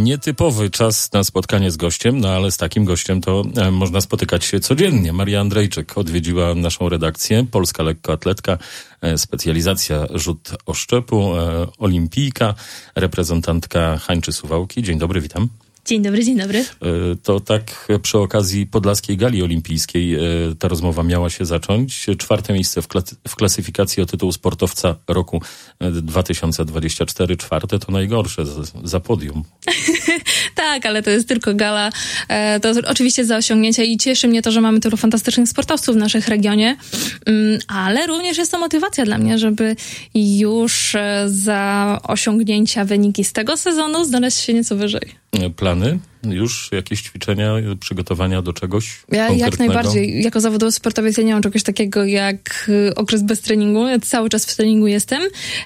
Nietypowy czas na spotkanie z gościem, no ale z takim gościem to można spotykać się codziennie. Maria Andrejczyk odwiedziła naszą redakcję, polska lekkoatletka, specjalizacja rzut oszczepu, olimpijka, reprezentantka Hańczy Suwałki. Dzień dobry, witam. Dzień dobry, dzień dobry. To tak przy okazji Podlaskiej Gali Olimpijskiej ta rozmowa miała się zacząć. 4. miejsce w klasyfikacji o tytuł sportowca roku 2024. 4. to najgorsze za podium. Tak, ale to jest tylko gala. To oczywiście za osiągnięcia i cieszy mnie to, że mamy tylu fantastycznych sportowców w naszym regionie, ale również jest to motywacja dla mnie, żeby już za osiągnięcia wyniki z tego sezonu znaleźć się nieco wyżej. Plany? Już jakieś ćwiczenia, przygotowania do czegoś konkretnego? Jak najbardziej. Jako zawodowy sportowiec ja nie mam czegoś takiego jak okres bez treningu. Ja cały czas w treningu jestem.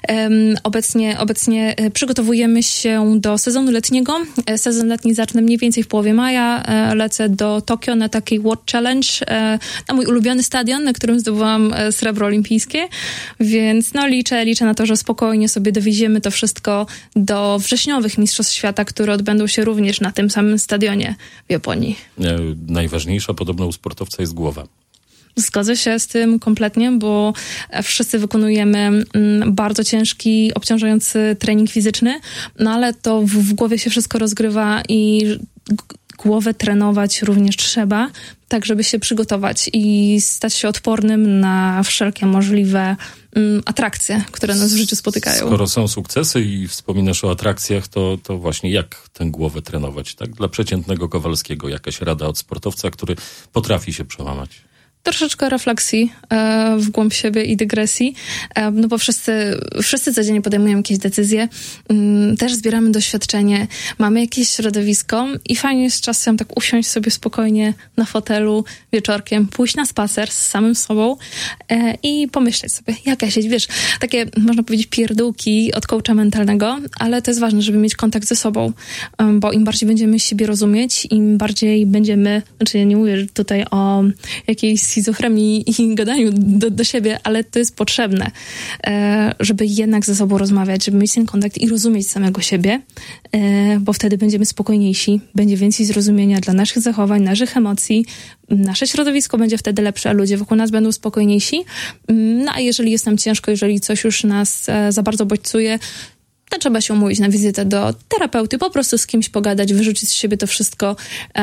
Obecnie przygotowujemy się do sezonu letniego. Sezon letni zacznę mniej więcej w połowie maja. Lecę do Tokio na taki World Challenge, na mój ulubiony stadion, na którym zdobyłam srebro olimpijskie. Więc liczę na to, że spokojnie sobie dowieziemy to wszystko do wrześniowych Mistrzostw Świata, które odbędą się również na tym samym stadionie w Japonii. Najważniejsza podobno u sportowca jest głowa. Zgodzę się z tym kompletnie, bo wszyscy wykonujemy bardzo ciężki, obciążający trening fizyczny, no ale to w głowie się wszystko rozgrywa i głowę trenować również trzeba, tak żeby się przygotować i stać się odpornym na wszelkie możliwe atrakcje, które nas w życiu spotykają. Skoro są sukcesy i wspominasz o atrakcjach, to właśnie jak tę głowę trenować? Tak? Dla przeciętnego Kowalskiego jakaś rada od sportowca, który potrafi się przełamać? Troszeczkę refleksji w głąb siebie i dygresji, no bo wszyscy codziennie podejmujemy jakieś decyzje, też zbieramy doświadczenie, mamy jakieś środowisko i fajnie jest czasem tak usiąść sobie spokojnie na fotelu wieczorkiem, pójść na spacer z samym sobą i pomyśleć sobie, jaka sieć, wiesz, takie można powiedzieć pierdółki od coacha mentalnego, ale to jest ważne, żeby mieć kontakt ze sobą, bo im bardziej będziemy siebie rozumieć, im bardziej będziemy, znaczy ja nie mówię tutaj o jakiejś schizofrenii i gadaniu do siebie, ale to jest potrzebne, żeby jednak ze sobą rozmawiać, żeby mieć ten kontakt i rozumieć samego siebie, bo wtedy będziemy spokojniejsi, będzie więcej zrozumienia dla naszych zachowań, naszych emocji, nasze środowisko będzie wtedy lepsze, a ludzie wokół nas będą spokojniejsi. No a jeżeli jest nam ciężko, jeżeli coś już nas za bardzo bodźcuje, to trzeba się umówić na wizytę do terapeuty, po prostu z kimś pogadać, wyrzucić z siebie to wszystko.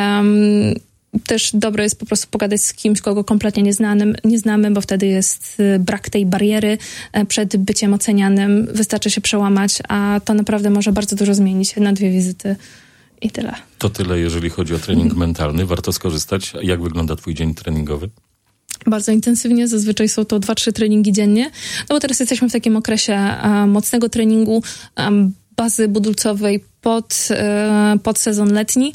Też dobre jest po prostu pogadać z kimś, kogo kompletnie nie znamy, bo wtedy jest brak tej bariery przed byciem ocenianym. Wystarczy się przełamać, a to naprawdę może bardzo dużo zmienić. 1-2 wizyty i tyle. To tyle, jeżeli chodzi o trening mentalny. Warto skorzystać. Jak wygląda twój dzień treningowy? Bardzo intensywnie, zazwyczaj są to 2-3 treningi dziennie, no bo teraz jesteśmy w takim okresie mocnego treningu, bazy budulcowej pod sezon letni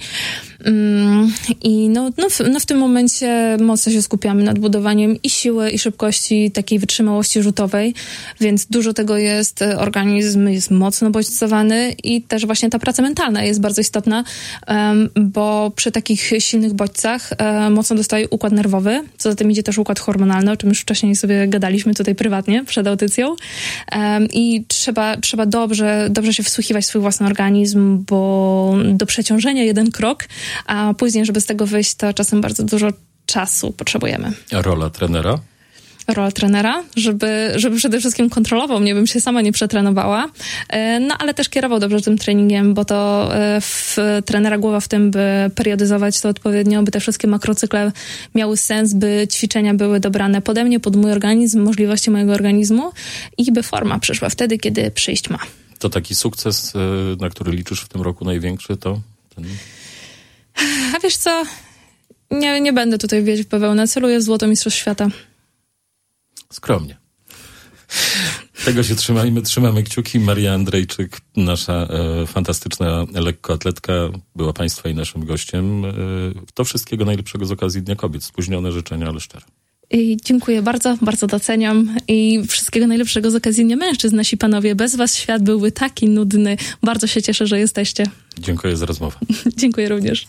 i w tym momencie mocno się skupiamy nad budowaniem i siły, i szybkości, takiej wytrzymałości rzutowej, więc dużo tego jest, organizm jest mocno bodźcowany i też właśnie ta praca mentalna jest bardzo istotna, bo przy takich silnych bodźcach mocno dostaje układ nerwowy, co za tym idzie też układ hormonalny, o czym już wcześniej sobie gadaliśmy tutaj prywatnie przed audycją i trzeba dobrze się wsłuchiwać w swój własny organizm, bo do przeciążenia 1 krok, a później, żeby z tego wyjść, to czasem bardzo dużo czasu potrzebujemy. A rola trenera? Rola trenera, żeby przede wszystkim kontrolował mnie, bym się sama nie przetrenowała, no ale też kierował dobrze tym treningiem, bo to trenera głowa w tym, by periodyzować to odpowiednio, by te wszystkie makrocykle miały sens, by ćwiczenia były dobrane pode mnie, pod mój organizm, możliwości mojego organizmu i by forma przyszła wtedy, kiedy przyjść ma. To taki sukces, na który liczysz w tym roku największy, to ten... A wiesz co? Nie będę tutaj wbiegać w bawełnę. Celuję w złoto Mistrzostw Świata. Skromnie. Tego się trzymamy kciuki. Maria Andrejczyk, nasza fantastyczna lekkoatletka, była Państwa i naszym gościem. To wszystkiego najlepszego z okazji Dnia Kobiet. Spóźnione życzenia, ale szczere. I dziękuję bardzo, bardzo doceniam i wszystkiego najlepszego z okazji Dnia Mężczyzn, nasi panowie. Bez was świat byłby taki nudny. Bardzo się cieszę, że jesteście. Dziękuję za rozmowę. Dziękuję również.